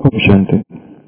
Om Shanti.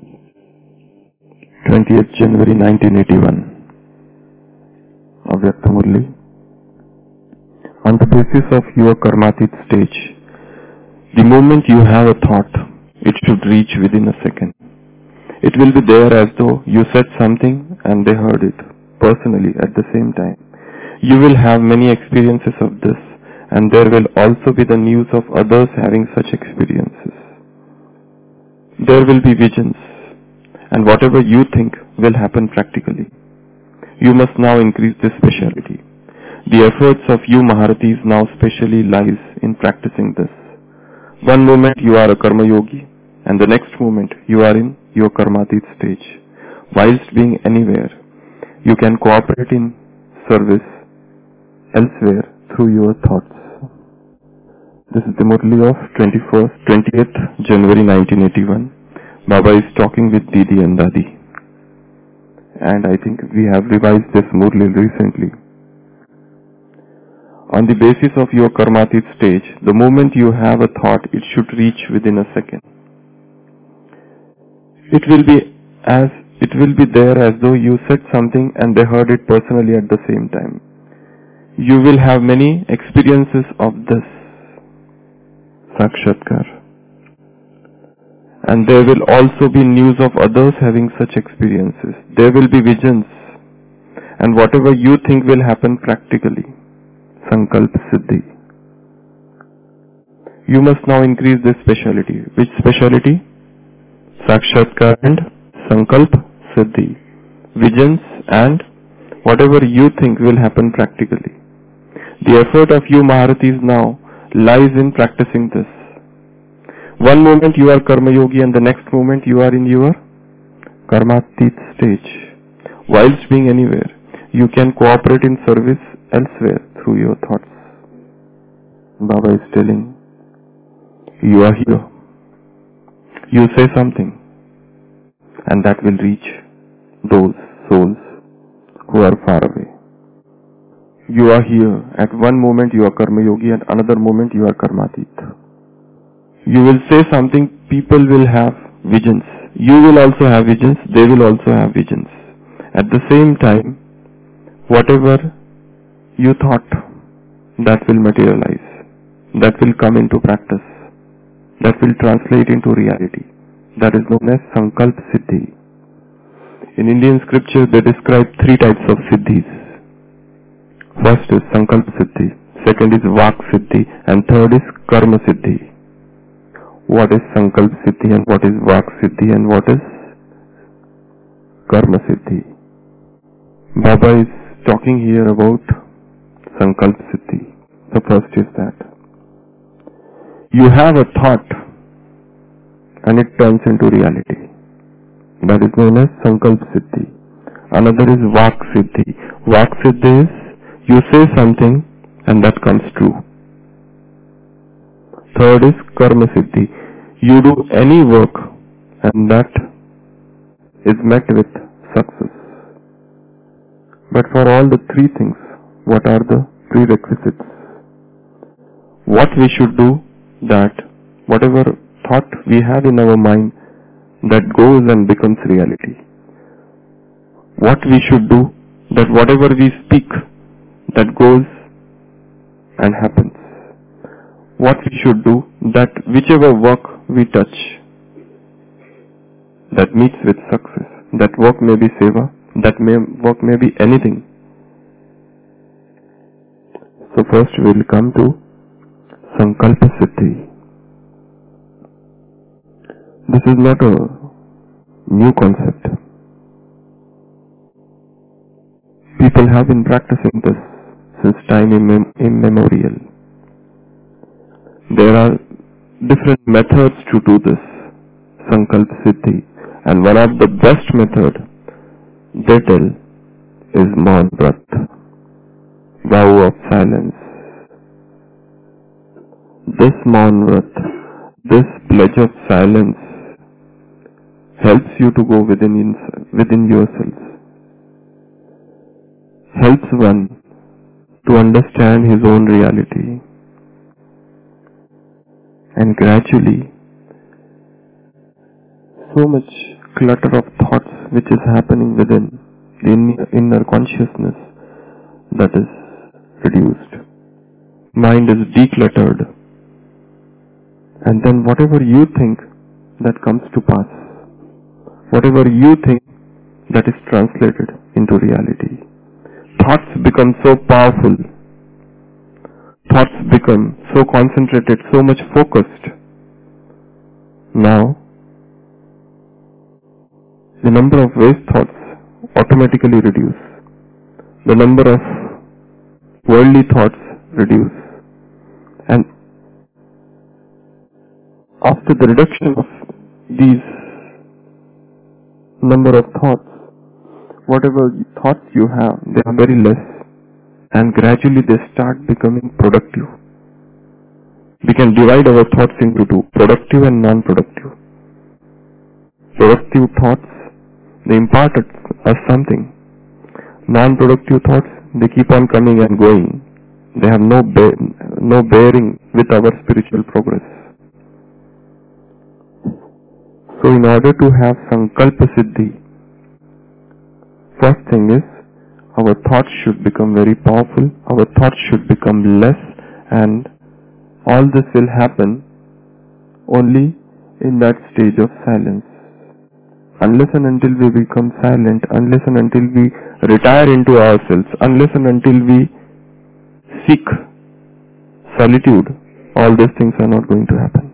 20th January 1981. Avyakta Murli. On the basis of your karmatit stage, the moment you have a thought, it should reach within a second. It will be there as though you said something and they heard it personally at the same time. You will have many experiences of this, and there will also be the news of others having such experiences. There will be visions, and whatever you think will happen practically. You must now increase this speciality. The efforts of you Maharathis now specially lies in practicing this. One moment you are a karma yogi, and the next moment you are in your karmatit stage. Whilst being anywhere, you can cooperate in service elsewhere through your thoughts. This is the Murli of 20th January 1981. Baba is talking with Didi and Dadi. And I think we have revised this Murli recently. On the basis of your karmatit stage, the moment you have a thought, it should reach within a second. It will be there as though you said something and they heard it personally at the same time. You will have many experiences of this Sakshatkar. And there will also be news of others having such experiences. There will be visions. And whatever you think will happen practically. Sankalp Siddhi. You must now increase this speciality. Which speciality? Sakshatkar and Sankalp Siddhi. Visions and whatever you think will happen practically. The effort of you Maharathis now lies in practicing this. One moment you are Karma Yogi and the next moment you are in your Karmatit stage. Whilst being anywhere, you can cooperate in service elsewhere through your thoughts. Baba is telling, you are here. You say something and that will reach those souls who are far away. You are here. At one moment you are Karma Yogi and another moment you are Karmatit. You will say something, people will have visions. You will also have visions, they will also have visions. At the same time, whatever you thought, that will materialize. That will come into practice. That will translate into reality. That is known as Sankalp Siddhi. In Indian scripture, they describe three types of Siddhis. First is Sankalp Siddhi, second is Vak Siddhi, and third is Karma Siddhi. What is Sankalp Siddhi and what is Vak Siddhi and what is Karma Siddhi? Baba is talking here about Sankalp Siddhi. The first is that you have a thought and it turns into reality. That is known as Sankalp Siddhi. Another is Vak Siddhi. Vak Siddhi is you say something and that comes true. Third is Karma Siddhi. You do any work and that is met with success. But for all the three things, what are the prerequisites? What we should do, that whatever thought we have in our mind, that goes and becomes reality. What we should do, that whatever we speak, that goes and happens. What we should do, that whichever work we touch, that meets with success. That work may be seva, work may be anything. So first we will come to Sankalpa Siddhi. This is not a new concept. People have been practicing this since time immemorial. There are different methods to do this, Sankalp Siddhi, and one of the best method they tell is Maun Vrat, vow of silence. This Maun Vrat, this pledge of silence helps you to go within yourself, helps one to understand his own reality, and gradually so much clutter of thoughts which is happening within the inner consciousness that is reduced. Mind is decluttered, and then whatever you think, that comes to pass. Whatever you think, that is translated into reality. Thoughts become so powerful. Thoughts become so concentrated, so much focused. Now, the number of waste thoughts automatically reduce. The number of worldly thoughts reduce. And after the reduction of these number of thoughts, whatever thoughts you have, they are very less, and gradually they start becoming productive. We can divide our thoughts into two, productive and non-productive. Productive thoughts, they impart us something. Non-productive thoughts, they keep on coming and going. They have no bearing with our spiritual progress. So in order to have Sankalpa Siddhi, first thing is, our thoughts should become very powerful, our thoughts should become less, and all this will happen only in that stage of silence. Unless and until we become silent, unless and until we retire into ourselves, unless and until we seek solitude, all these things are not going to happen.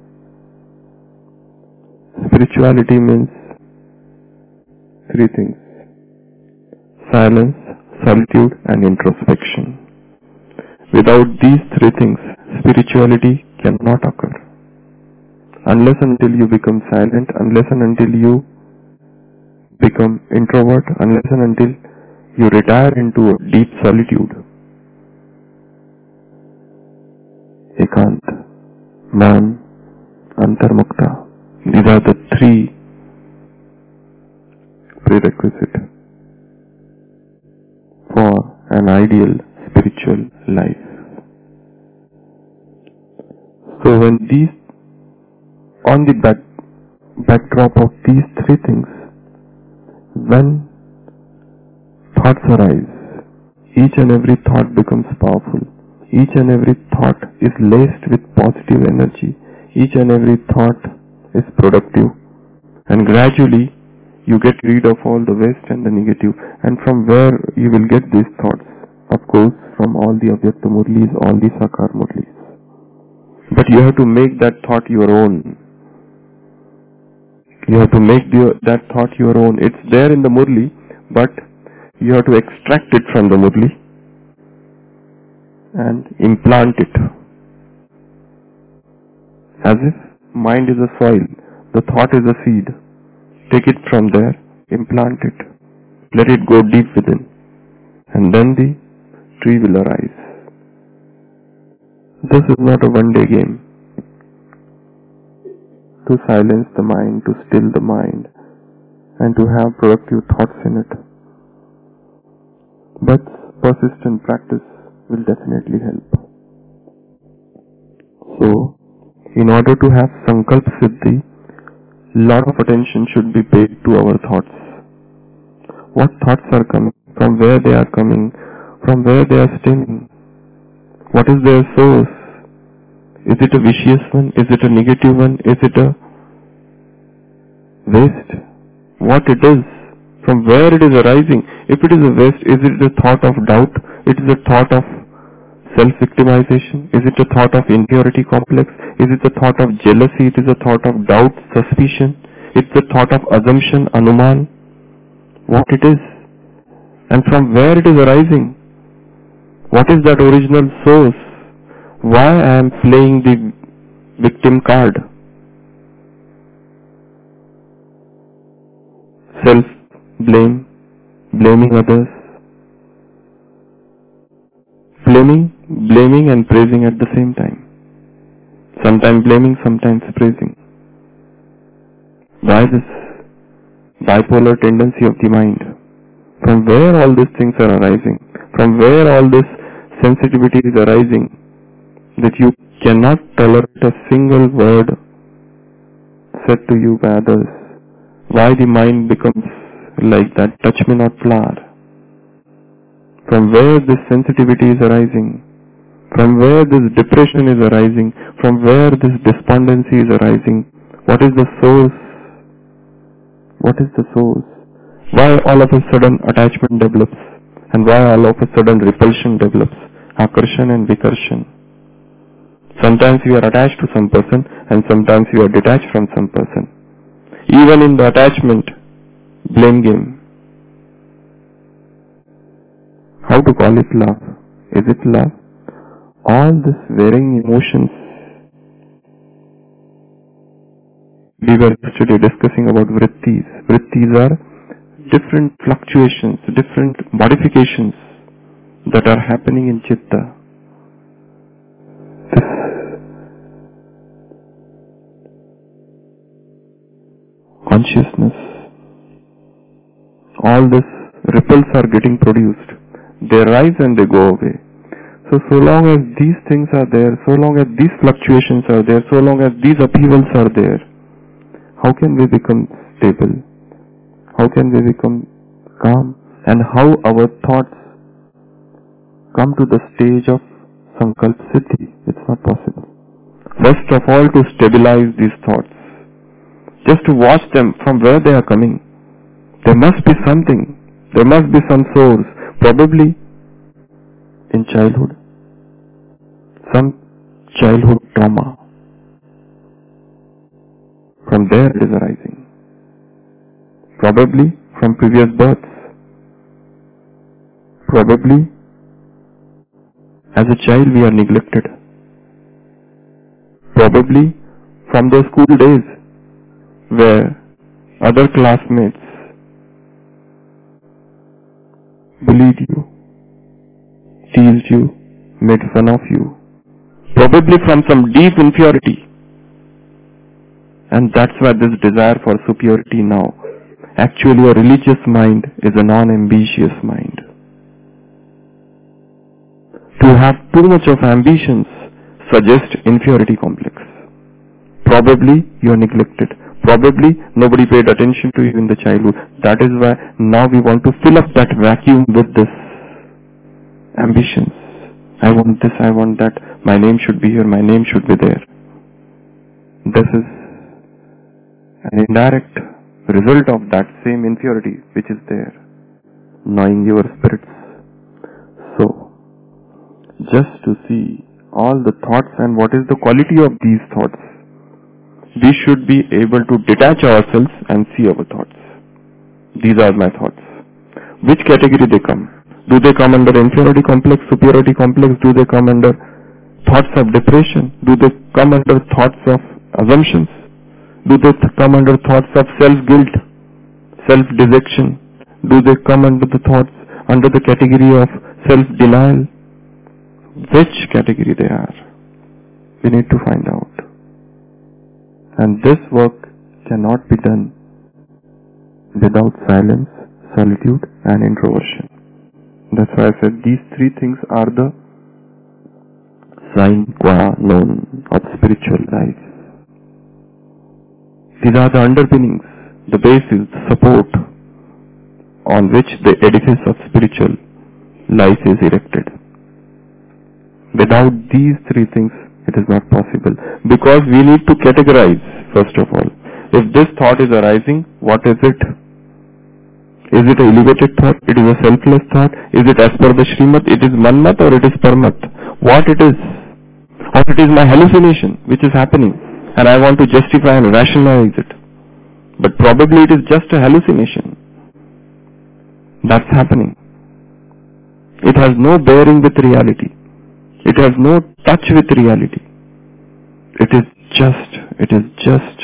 Spirituality means three things: silence, solitude, and introspection. Without these three things, spirituality cannot occur. Unless until you become silent, unless and until you become introvert, unless and until you retire into a deep solitude. Ekant, Man, Antarmukta. These are the three prerequisites for an ideal spiritual life. So when these, on the backdrop of these three things, when thoughts arise, each and every thought becomes powerful. Each and every thought is laced with positive energy. Each and every thought is productive. And gradually, you get rid of all the waste and the negative. And from where you will get these thoughts? Of course, from all the Avyakta Murlis, all the Sakar Murlis. But you have to make that thought your own. You have to make that thought your own. It's there in the Murli, but you have to extract it from the Murli and implant it. As if mind is a soil, the thought is a seed. Take it from there, implant it, let it go deep within, and then the tree will arise. This is not a one-day game. To silence the mind, to still the mind, and to have productive thoughts in it. But persistent practice will definitely help. So, in order to have Sankalpa Siddhi, lot of attention should be paid to our thoughts. What thoughts are coming? From where they are coming? From where they are stemming? What is their source? Is it a vicious one? Is it a negative one? Is it a waste? What it is? From where it is arising? If it is a waste, is it a thought of doubt? It is a thought of self-victimization? Is it a thought of inferiority complex? Is it a thought of jealousy? It is a thought of doubt, suspicion? It's a thought of assumption, anuman? What it is? And from where it is arising? What is that original source? Why I am playing the victim card? Self-blame, blaming others. Blaming and praising at the same time. Sometimes blaming, sometimes praising. Why this bipolar tendency of the mind? From where all these things are arising? From where all this sensitivity is arising? That you cannot tolerate a single word said to you by others. Why the mind becomes like that touch me not flower? From where this sensitivity is arising? From where this depression is arising? From where this despondency is arising? What is the source? What is the source? Why all of a sudden attachment develops? And why all of a sudden repulsion develops? Akarshan and vikarshan. Sometimes we are attached to some person and sometimes we are detached from some person. Even in the attachment, blame game. How to call it love? Is it love? All these varying emotions. We were yesterday discussing about vrittis. Vrittis are different fluctuations, different modifications that are happening in chitta. This consciousness, all these ripples are getting produced. They rise and they go away. So long as these things are there, so long as these fluctuations are there, so long as these upheavals are there, how can we become stable? How can we become calm? And how our thoughts come to the stage of Sankalp Siddhi? It's not possible. First of all, to stabilize these thoughts. Just to watch them from where they are coming. There must be something. There must be some source. Probably in childhood. Some childhood trauma. From there it is arising. Probably from previous births. Probably as a child we are neglected. Probably from those school days where other classmates bullied you, teased you, made fun of you. Probably from some deep inferiority. And that's why this desire for superiority now. Actually, a religious mind is a non-ambitious mind. To have too much of ambitions suggests inferiority complex. Probably you are neglected. Probably nobody paid attention to you in the childhood. That is why now we want to fill up that vacuum with this ambitions. I want this, I want that. My name should be here, my name should be there. This is an indirect result of that same inferiority which is there, gnawing your spirits. So, just to see all the thoughts and what is the quality of these thoughts, we should be able to detach ourselves and see our thoughts. These are my thoughts. Which category they come? Do they come under inferiority complex, superiority complex? Do they come under thoughts of depression? Do they come under thoughts of assumptions? Do they come under thoughts of self-guilt, self-dejection? Do they come under the thoughts, under the category of self-denial? Which category they are? We need to find out. And this work cannot be done without silence, solitude and introversion. That's why I said these three things are the sine qua non of spiritual life. These are the underpinnings, the basis, the support on which the edifice of spiritual life is erected. Without these three things, it is not possible. Because we need to categorize, first of all. If this thought is arising, what is it? Is it an elevated thought? It is a selfless thought? Is it as per the Srimad? It is Manmat or it is Parmat? What it is? Or it is my hallucination which is happening and I want to justify and rationalize it. But probably it is just a hallucination. That's happening. It has no bearing with reality. It has no touch with reality. It is just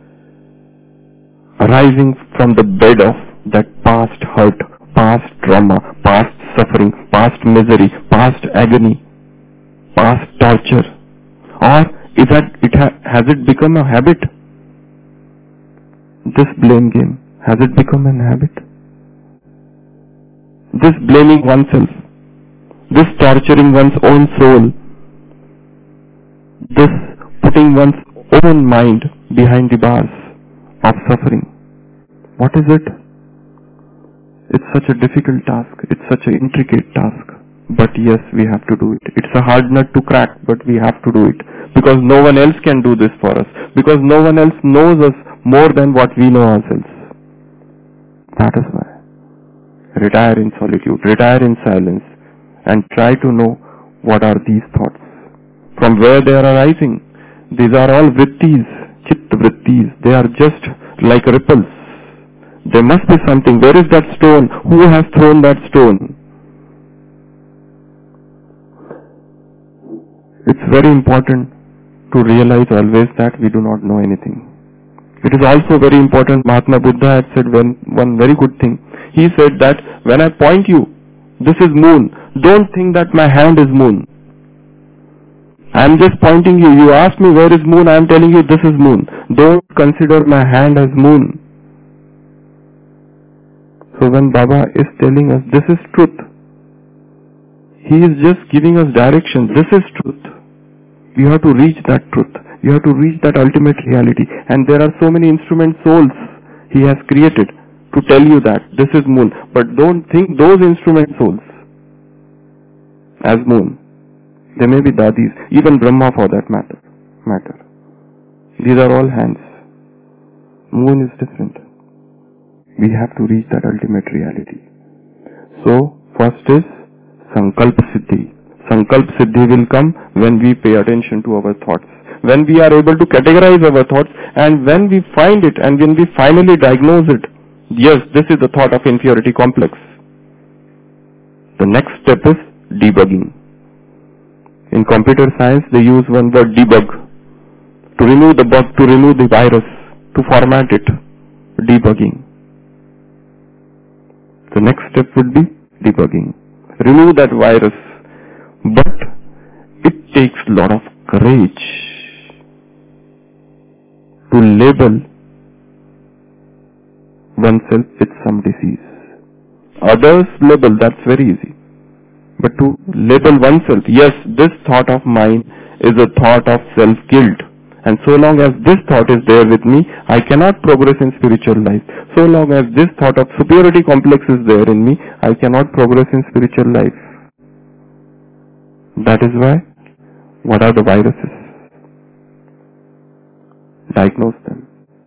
arising from the bed of that past hurt, past trauma, past suffering, past misery, past agony, past torture. Or has it become a habit? This blame game, has it become an habit? This blaming oneself, this torturing one's own soul, this putting one's own mind behind the bars of suffering. What is it? It's such a difficult task. It's such an intricate task. But yes, we have to do it. It's a hard nut to crack, but we have to do it. Because no one else can do this for us. Because no one else knows us more than what we know ourselves. That is why. Retire in solitude, retire in silence, and try to know what are these thoughts. From where they are arising. These are all vrittis, chitta vrittis. They are just like ripples. There must be something. Where is that stone? Who has thrown that stone? It's very important to realize always that we do not know anything. It is also very important, Mahatma Buddha had said one very good thing. He said that when I point you, this is moon, don't think that my hand is moon. I am just pointing you. You ask me where is moon, I am telling you this is moon. Don't consider my hand as moon. So when Baba is telling us this is truth, he is just giving us direction. This is truth. You have to reach that truth. You have to reach that ultimate reality. And there are so many instrument souls he has created to tell you that this is moon. But don't think those instrument souls as moon. They may be dadis, even Brahma for that matter. These are all hands. Moon is different. We have to reach that ultimate reality. So, first is Sankalp Siddhi. Sankalp Siddhi will come when we pay attention to our thoughts. When we are able to categorize our thoughts, and when we find it and when we finally diagnose it, yes, this is the thought of inferiority complex. The next step is debugging. In computer science, they use one word, debug. To remove the bug, to remove the virus, to format it. Debugging. The next step would be debugging. Remove that virus. But it takes a lot of courage to label oneself with some disease. Others label, that's very easy. But to label oneself, yes, this thought of mine is a thought of self-guilt. And so long as this thought is there with me, I cannot progress in spiritual life. So long as this thought of superiority complex is there in me, I cannot progress in spiritual life. That is why, what are the viruses? Diagnose them.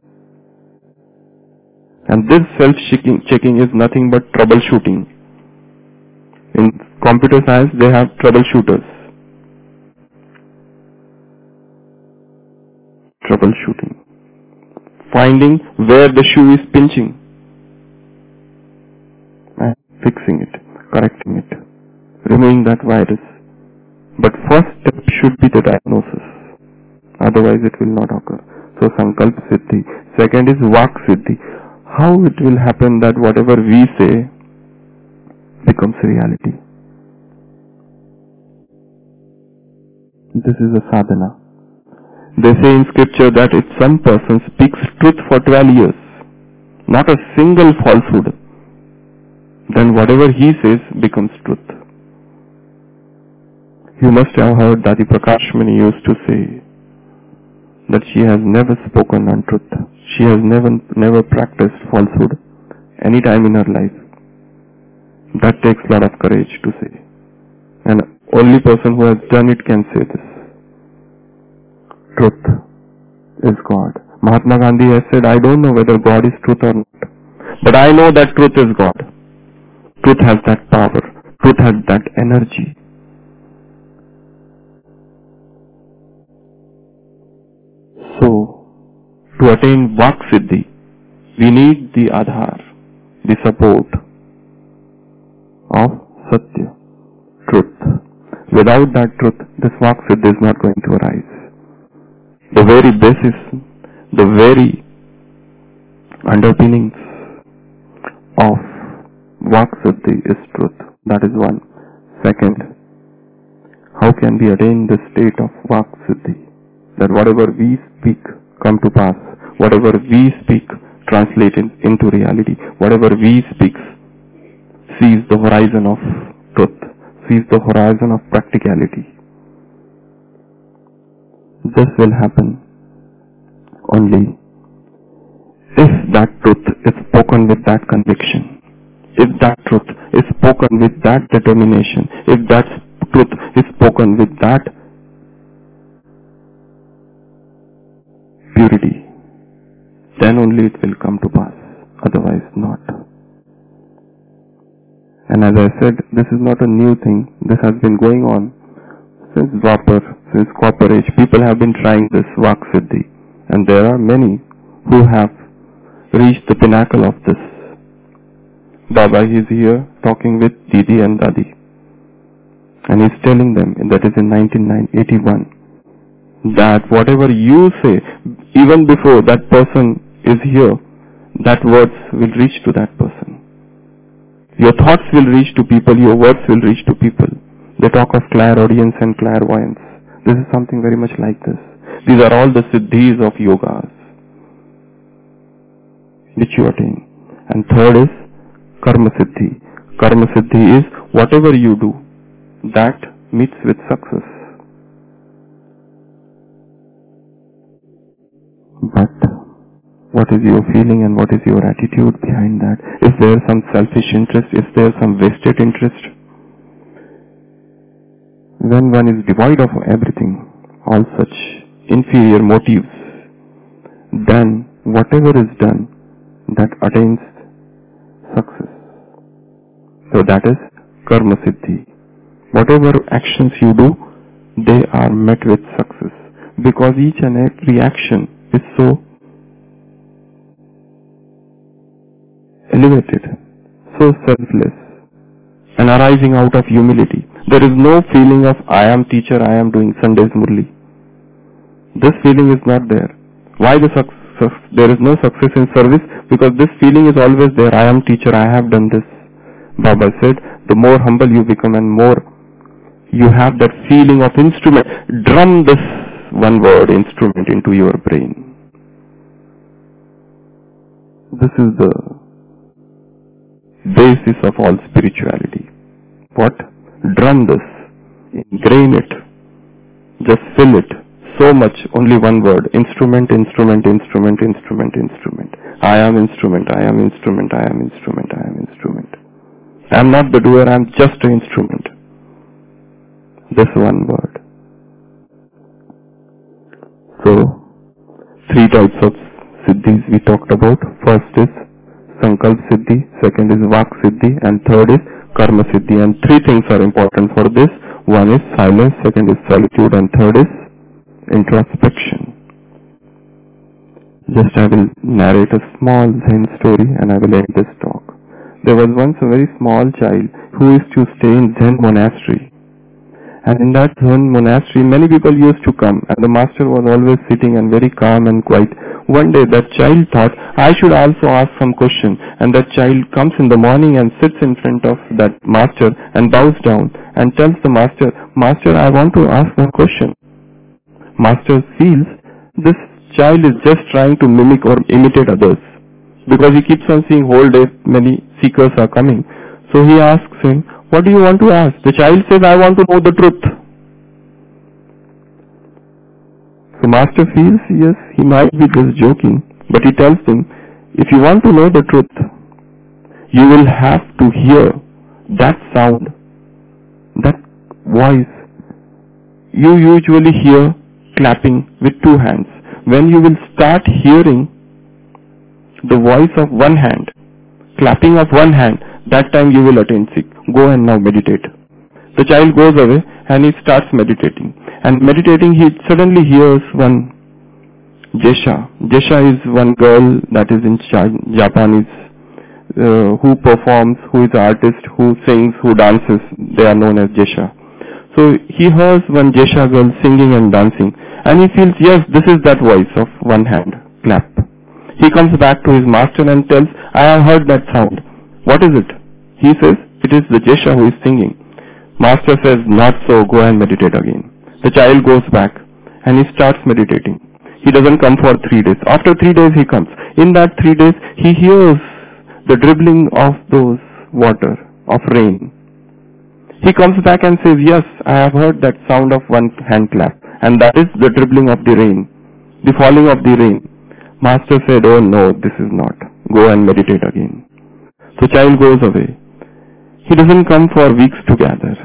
And this self-checking is nothing but troubleshooting. In computer science, they have troubleshooters. Troubleshooting. Finding where the shoe is pinching. And fixing it, correcting it, removing that virus. But first step should be the diagnosis. Otherwise it will not occur. So Sankalp Siddhi. Second is Vak Siddhi. How it will happen that whatever we say becomes reality. This is a sadhana. They say in scripture that if some person speaks truth for 12 years, not a single falsehood, then whatever he says becomes truth. You must have heard Dadi Prakash Mani used to say that she has never spoken untruth. She has never practiced falsehood any time in her life. That takes a lot of courage to say. And only person who has done it can say this. Truth is God. Mahatma Gandhi has said, I don't know whether God is truth or not. But I know that truth is God. Truth has that power. Truth has that energy. So, to attain Vak Siddhi, we need the Adhar, the support of Satya, truth. Without that truth, this Vak Siddhi is not going to arise. The very basis, the very underpinnings of Vak Siddhi is truth. That is one. Second, how can we attain the state of Vak Siddhi? That whatever we speak come to pass. Whatever we speak translate into reality. Whatever we speak sees the horizon of truth, sees the horizon of practicality. This will happen only if that truth is spoken with that conviction, if that truth is spoken with that determination, if that truth is spoken with that purity, then only it will come to pass, otherwise not. And as I said, this is not a new thing. This has been going on since Dwapar, since Copper Age. People have been trying this Vak Siddhi, and there are many who have reached the pinnacle of this. Baba is here talking with Didi and Dadi, and he's telling them, that is in 1981, that whatever you say, even before that person is here, that words will reach to that person. Your thoughts will reach to people, your words will reach to people. They talk of clairaudience and clairvoyance. This is something very much like this. These are all the siddhis of yogas which you attain. And third is karma siddhi. Karma siddhi is whatever you do, that meets with success. But what is your feeling and what is your attitude behind that? Is there some selfish interest? Is there some vested interest? When one is devoid of everything, all such inferior motives, then whatever is done, that attains success. So that is karma siddhi. Whatever actions you do, they are met with success. Because each and every action is so elevated, so selfless, and arising out of humility. There is no feeling of I am teacher, I am doing Sunday's Murli. This feeling is not there. Why there is no success in service? Because this feeling is always there. I am teacher, I have done this. Baba said, the more humble you become and more you have that feeling of instrument, drum this one word instrument into your brain. This is the basis of all spirituality. What? Drum this, ingrain it, just fill it, so much, only one word, instrument, instrument, instrument, instrument, instrument. I am instrument, I am instrument, I am instrument, I am instrument. I am not the doer, I am just an instrument. This one word. So, 3 types of siddhis we talked about. First is Sankalp Siddhi, second is Vak Siddhi, and third is Karma Siddhi. And 3 things are important for this. One is silence, second is solitude, and third is introspection. Just I will narrate a small Zen story and I will end this talk. There was once a very small child who used to stay in Zen monastery. And in that Zen monastery, many people used to come, and the master was always sitting and very calm and quiet. One day that child thought, I should also ask some question. And that child comes in the morning and sits in front of that master and bows down and tells the master, Master, I want to ask one question. Master feels this child is just trying to mimic or imitate others, because he keeps on seeing whole day many seekers are coming. So he asks him, what do you want to ask? The child says, I want to know the truth. So master feels, yes, he might be just joking, but he tells him, if you want to know the truth, you will have to hear that sound, that voice. You usually hear clapping with 2 hands. When you will start hearing the voice of one hand, clapping of one hand, that time you will attain Sikh. Go and now meditate. The child goes away and he starts meditating. And meditating, he suddenly hears one Jesha. Jesha is one girl that is in Japanese, who performs, who is an artist, who sings, who dances. They are known as Jesha. So he hears one Jesha girl singing and dancing. And he feels, yes, this is that voice of one hand, clap. He comes back to his master and tells, I have heard that sound. What is it? He says, it is the Jesha who is singing. Master says, not so, go and meditate again. The child goes back and he starts meditating. He doesn't come for 3 days. After 3 days he comes. In that 3 days he hears the dribbling of those water, of rain. He comes back and says, yes, I have heard that sound of one hand clap. And that is the dribbling of the rain, the falling of the rain. Master said, oh no, this is not. go and meditate again. So child goes away. He doesn't come for weeks together.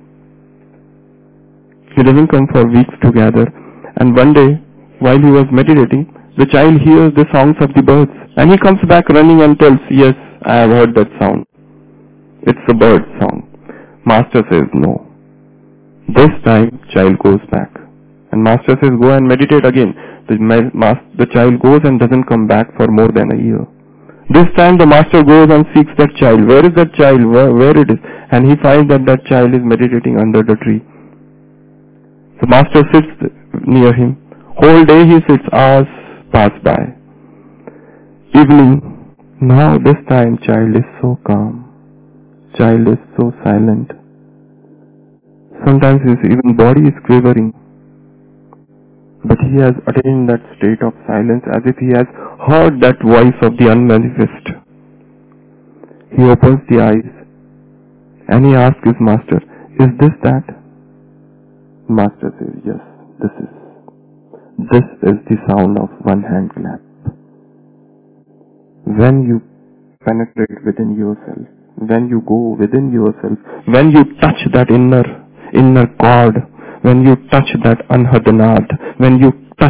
He doesn't come for weeks together. And one day, while he was meditating, the child hears the songs of the birds. And he comes back running and tells, yes, I have heard that sound. It's a bird song. Master says, no. This time, child goes back. And master says, go and meditate again. The child goes and doesn't come back for more than a year. This time the master goes and seeks that child. Where is that child? Where it is? And he finds that that child is meditating under the tree. The master sits near him. Whole day he sits, hours pass by. Evening. Now this time child is so calm. Child is so silent. Sometimes his even body is quivering. But he has attained that state of silence as if he has heard that voice of the unmanifest. He opens the eyes and he asks his master, is this that? Master says, yes, this is. This is the sound of one hand clap. When you penetrate within yourself, when you go within yourself, when you touch that inner chord, when you touch that anhadanad, when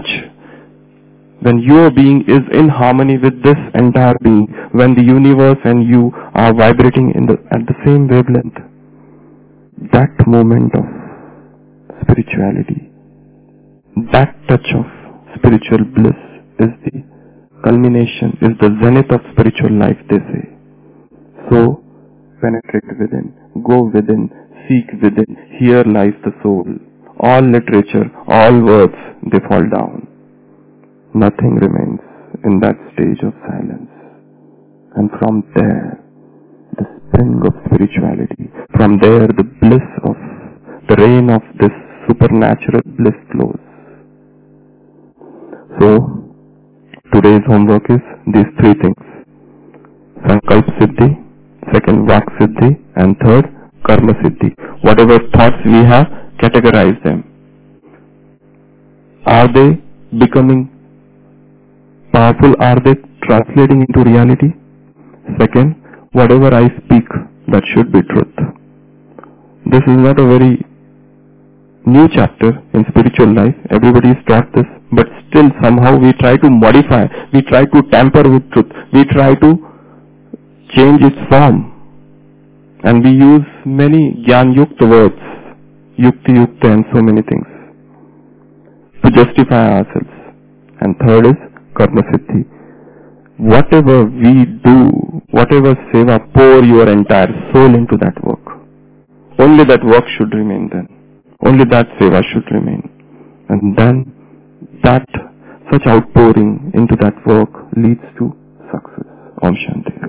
your being is in harmony with this entire being, when the universe and you are vibrating at the same wavelength, that moment of spirituality, that touch of spiritual bliss is the culmination, is the zenith of spiritual life, they say. So, penetrate within, go within, seek within, here lies the soul. All literature, all words, they fall down. Nothing remains in that stage of silence. And from there, the spring of spirituality, from there the bliss of, the rain of this supernatural bliss flows. So, today's homework is these three things. Sankalp Siddhi, second Vak Siddhi, and third Karma Siddhi. Whatever thoughts we have, categorize them. Are they becoming powerful? Are they translating into reality? Second, whatever I speak, that should be truth. This is not a very new chapter in spiritual life. Everybody is taught this, but still somehow we try to modify, we try to tamper with truth, we try to change its form. And we use many Gyan-yukta words, Yukti-yukta and so many things, to justify ourselves. And third is Karma Siddhi. Whatever we do, whatever seva, pour your entire soul into that work. Only that work should remain then. Only that seva should remain. And then that such outpouring into that work leads to success. Om Shanti.